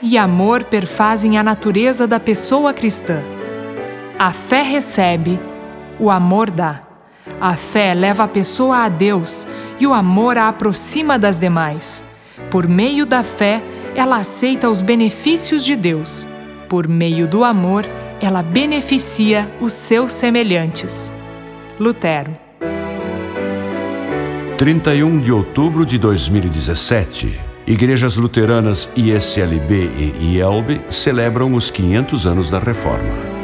e amor perfazem a natureza da pessoa cristã. A fé recebe, o amor dá. A fé leva a pessoa a Deus e o amor a aproxima das demais. Por meio da fé, ela aceita os benefícios de Deus. Por meio do amor, ela beneficia os seus semelhantes. Lutero. 31 de outubro de 2017, Igrejas Luteranas ISLB e IELB celebram os 500 anos da Reforma.